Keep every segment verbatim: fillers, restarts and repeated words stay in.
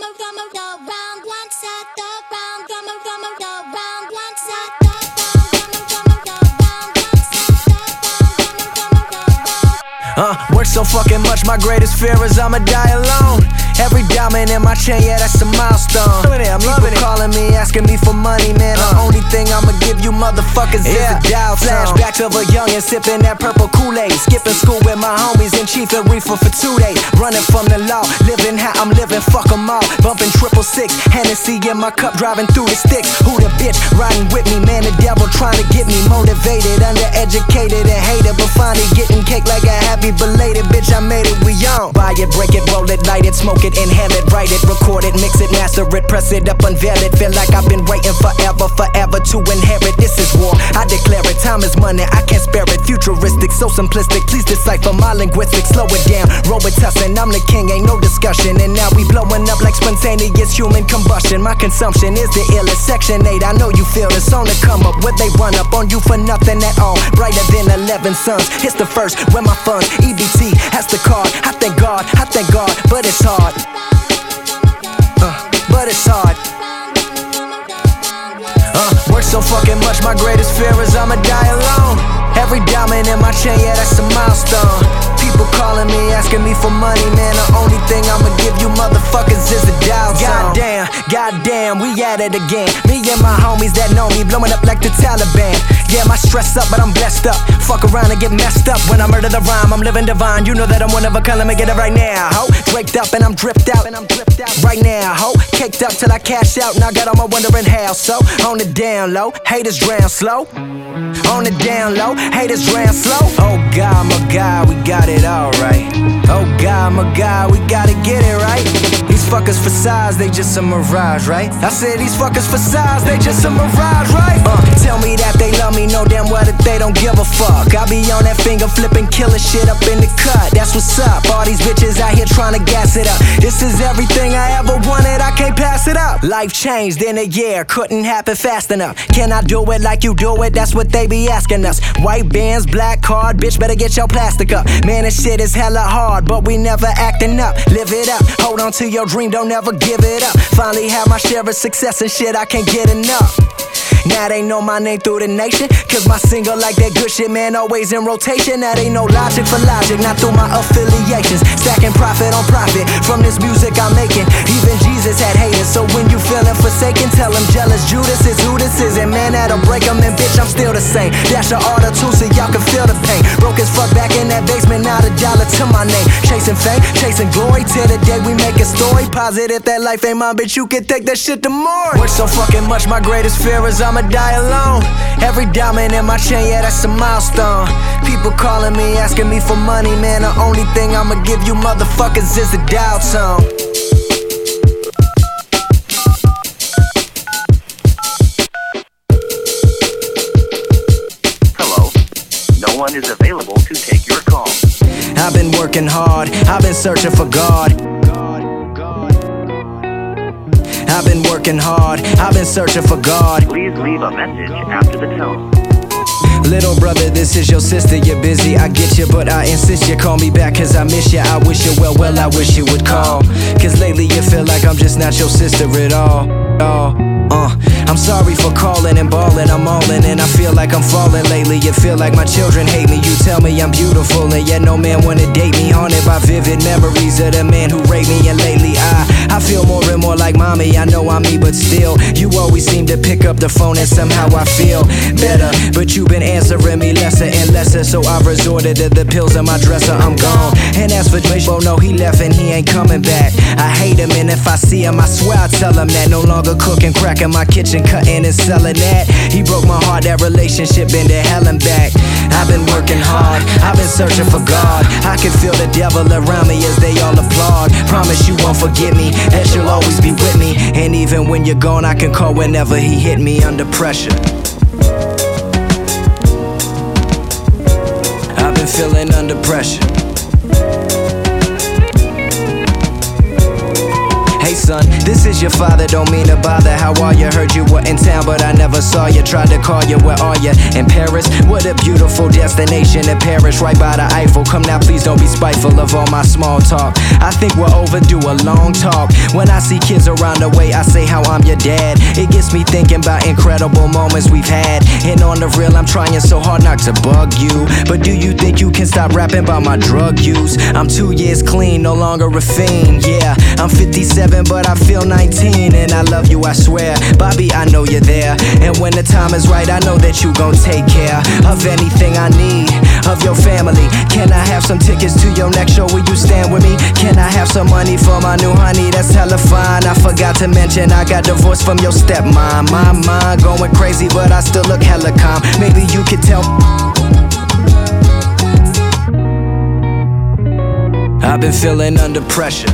Uh, work so fucking much, my greatest fear is I'ma die alone. Every diamond in my chain, yeah, that's a milestone. I'm loving it. People calling me, asking me for money, man. The uh. only thing I'ma give you motherfuckers yeah. is a dial tone. Flashbacks of a youngin' sipping that purple Kool-Aid, skipping school with my homies and Chief and Reefer for two days. Running from the law, living how I'm living, fuck 'em all. Bumping triple six, Hennessy in my cup, driving through the sticks. Who the bitch riding with me, man? The devil trying to get me motivated, undereducated and hated, but finally getting cake like a happy belated bitch. I made it, we on. Buy it, break it, roll it, light it, smoke it, inhale it, write it, record it, mix it, master it, press it up, unveil it. Feel like I've been waiting forever, forever to inherit. This is war, I declare it. Time is money, I can't spare it. Futuristic, so simplistic. Please decipher my linguistics. Slow it down, Robitussin, I'm the king, ain't no discussion. And now we blowing up like spontaneous human combustion. My consumption is the illest. Section eight, I know you feel it's on the come up. Where they run up on you for nothing at all. Brighter than eleven suns. It's the first, where my funds. E B T has the card. I thank God, I thank God, but it's hard. Uh, but it's hard. Uh, work so fucking much, my greatest fear is I'ma die alone. Every diamond in my chain, yeah, that's a milestone. People calling me, asking me for money, man. The only thing I'ma give you motherfuckers is a dial tone. Goddamn, goddamn, we at it again. Me and my homies that know me, blowing up like the Taliban. Yeah, my stress up, but I'm blessed up. Fuck around and get messed up. When I murder the rhyme, I'm living divine. You know that I'm one of a kind, let me get it right now, ho. Draped up and I'm dripped out, and I'm dripped out right now, ho. Caked up till I cash out, now I got all my wondering how. So, on the down low, haters drown slow. On the down low, haters drown slow. Oh God, my God, we got it all right. Oh God, my God, we gotta get it right. These fuckers for size, they just a mirage, right? I said these fuckers for size, they just a mirage, right? Uh, tell me that they love me, know damn well that they don't give a fuck. I be on that finger flipping killer shit up in the cut. That's what's up. All these bitches out here trying to gas it up. This is everything I ever wanted, I can't pass it up. Life changed in a year, couldn't happen fast enough. Can I do it like you do it? That's what they be asking us. White bands, black card, bitch better get your plastic up. Man, this shit is hella hard, but we never acting up. Live it up, hold on to your dream, don't ever give it up. Finally have my share of success and shit, I can't get enough. Now they know my name through the nation, cause my single like that good shit, man, always in rotation. That ain't no logic for logic, not through my affiliations. Stacking profit on profit from this music I'm making. Even Jesus had haters, so when you feeling forsaken, tell him jealous Judas is who this is. And man, that'll break him, and bitch, I'm still the same. Dash a order too, so y'all can feel the pain. Broke as fuck back in that basement, not a dollar to my name. Chasing fame, chasing glory, till the day we make a story. Positive that life ain't mine, bitch, you can take that shit to more. Work so fucking much, my greatest fear is I'ma die alone. Every diamond in my chain, yeah, that's a milestone. People calling me, asking me for money, man. The only thing I'ma give you motherfuckers is a dial tone. Hello, no one is available to take your call. I've been working hard, I've been searching for God. I've been working hard, I've been searching for God. Please leave a message after the tone. Little brother, this is your sister, you're busy, I get you, but I insist you call me back cause I miss you. I wish you well, well, I wish you would call. Cause lately you feel like I'm just not your sister at all. Oh, uh, I'm sorry for calling and balling, I'm all in and I feel like I'm falling lately. You feel like my children hate me, you tell me I'm beautiful, and yet no man wanna date me. Haunted by vivid memories of the man who raped me, and lately I, I feel more and more like mommy. I know I'm me, but still, you always seem to pick up the phone and somehow I feel better. But you've been answering me lesser and lesser, so I've resorted to the pills in my dresser, I'm gone. And as for Dwish, oh no, he left and he ain't coming back. I hate him, and if I see him, I swear I tell him that. No longer cooking crack in my kitchen, cutting and selling that. He broke my heart, that relationship been to hell and back. I've been working hard, I've been searching for God. I can feel the devil around me as they all applaud. Promise you won't forget me, that you'll always be with me. And even when you're gone, I can call whenever he hit me under pressure. I've been feeling under pressure. Hey son, this is your father, don't mean to bother. How are you? Heard you were in town, but I never saw you. Tried to call you, where are you? In Paris? What a beautiful destination in Paris, right by the Eiffel. Come now, please don't be spiteful of all my small talk. I think we're overdue a long talk. When I see kids around the way, I say how I'm your dad. It gets me thinking about incredible moments we've had. And on the real, I'm trying so hard not to bug you. But do you think you can stop rapping about my drug use? I'm two years clean, no longer a fiend. Yeah, I'm fifty-seven, but I feel nineteen. And I love you, I swear. Bobby, I know you're there. And when the time is right, I know that you gon' take care of anything I need, of your family. Can I have some tickets to your next show? Will you stand with me? Can I have some money for my new honey? That's hella fine. I forgot to mention I got divorced from your stepmom. My mind going crazy, but I still look hella calm. Maybe you could tell. I've been feeling under pressure.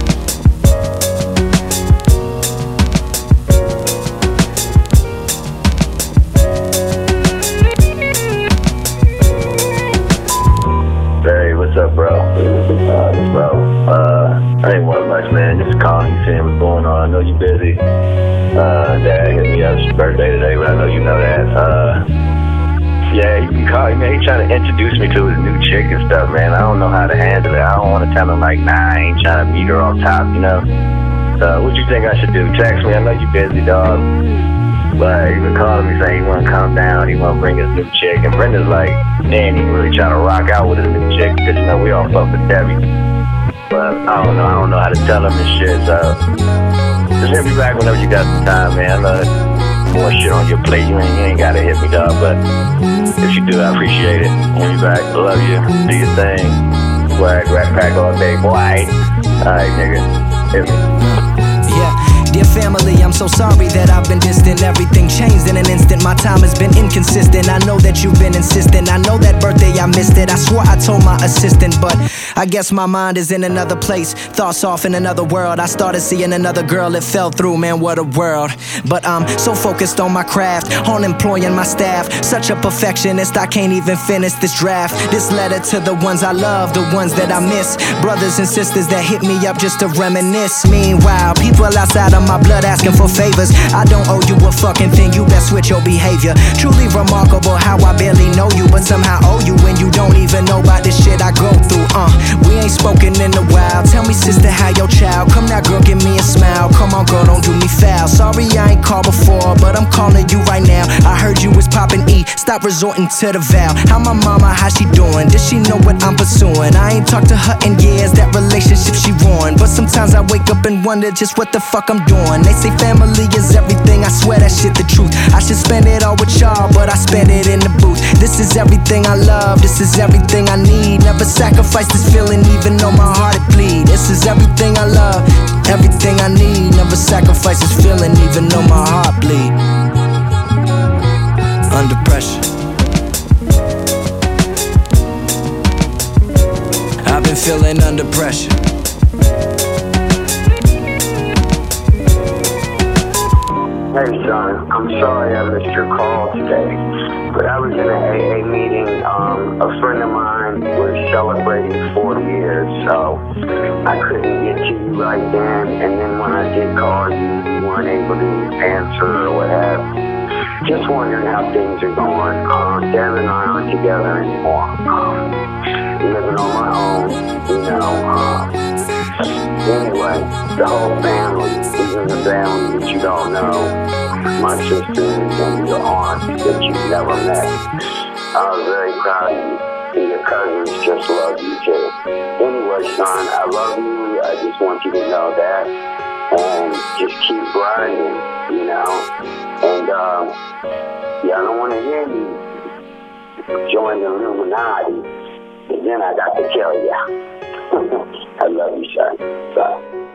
Hey, what's up, bro? Uh, bro, uh, I ain't want much, man. Just calling, seeing what's going on. I know you're busy. Uh, Dad hit me up. It's his birthday today, but I know you know that. Uh, yeah, you can call him, man. He's trying to introduce me to his new chick and stuff, man. I don't know how to handle it. I don't want to tell him, like, nah, I ain't trying to meet her off top, you know? So, what you think I should do? Text me? I know you're busy, dog. But he been calling me saying he want to come down, he want to bring his new chick. And Brenda's like, man, he really trying to rock out with his new chick because, you know, we all fuck with Debbie. But I don't know, I don't know how to tell him and shit, so just hit me back whenever you got some time, man. I know more shit on your plate, you ain't, you ain't got to hit me, dog, but if you do, I appreciate it. Hit me back, love you, do your thing. Swag, rap pack all day, boy. Alright, nigga, hit me. Yeah. Dear family, I'm so sorry that I've been distant. Everything changed in an instant. My time has been inconsistent. I know that you've been insistent. I know that birthday I missed it. I swore I told my assistant, but I guess my mind is in another place. Thoughts off in another world. I started seeing another girl, it fell through, man, what a world. But I'm so focused on my craft, on employing my staff. Such a perfectionist, I can't even finish this draft. This letter to the ones I love, the ones that I miss. Brothers and sisters that hit me up just to reminisce. Meanwhile, people outside of my blood asking for favors. I don't owe you a fucking thing, you best switch your behavior. Truly remarkable how I barely know you, but somehow owe you when you don't even know about this shit I go through. Uh, we ain't spoken in a while. Tell me, sister, how your child? Come now, girl, give me a smile. Come on, girl, don't do me foul. Sorry I ain't called before, but I'm calling you right now. I heard you was popping E, stop resorting to the vow. How my mama, how she doing? Does she know what I'm pursuing? I ain't talked to her in years, that relationship she ruined. But sometimes I wake up and wonder just what the fuck I'm doing. They say family is everything, I swear that shit the truth. I should spend it all with y'all, but I spend it in the booth. This is everything I love, this is everything I need. Never sacrifice this feeling even though my heart it bleed. This is everything I love, everything I need. Never sacrifice this feeling even though my heart bleed. Under pressure. I've been feeling under pressure. Hey, son, I'm sorry I missed your call today, but I was in an A A meeting. Um, a friend of mine was celebrating forty years, so I couldn't get to you right then, and then when I did call you, you weren't able to answer or what have you. Just wondering how things are going. Uh, Deb and I aren't together anymore. Um, living on my own, you know. Uh, Anyway, the whole family, even the family that you don't know, my sisters and your aunt that you've never met, I was very proud of you, and your cousins just love you too. Anyway, son, I love you. I just want you to know that, and just keep grinding, you know. And um, yeah, I don't want to hear you join the Illuminati, but then I got to tell you. I love you, son. Bye.